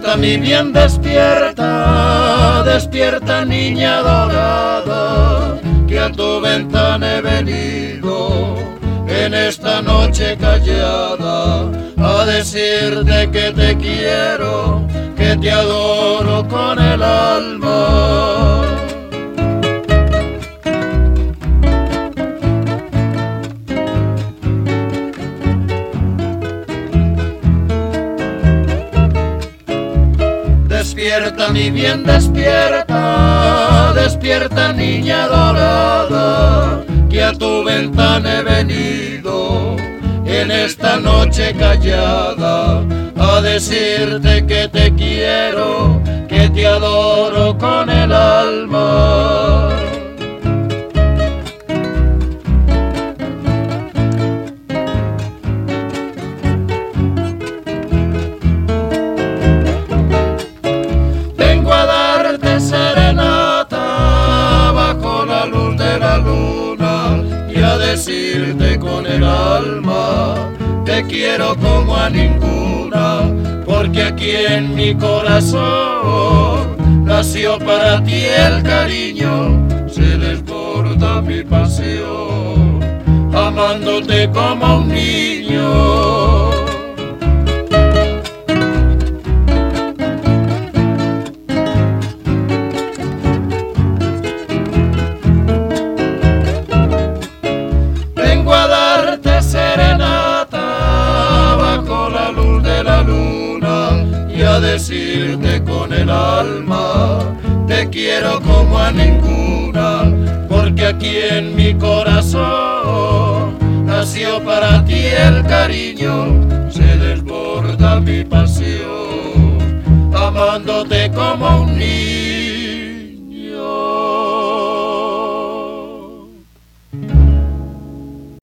Despierta mi bien, despierta, despierta niña dorada, que a tu ventana he venido en esta noche callada a decirte que te quiero, que te adoro con el alma. Despierta mi bien, despierta, despierta niña dorada, que a tu ventana he venido en esta noche callada a decirte que te quiero, que te adoro con el alma. Vengo a darte serenata bajo la luz de la luna y a decirte con el alma, te quiero como a ninguna, porque aquí en mi corazón nació para ti el cariño, se desborda mi pasión, amándote como un niño. Vengo a darte serenata bajo la luz de la luna y a decirte con el alma, te quiero como a ninguna, porque aquí en mi corazón nació para ti el cariño, se desborda mi pasión, amándote como un niño.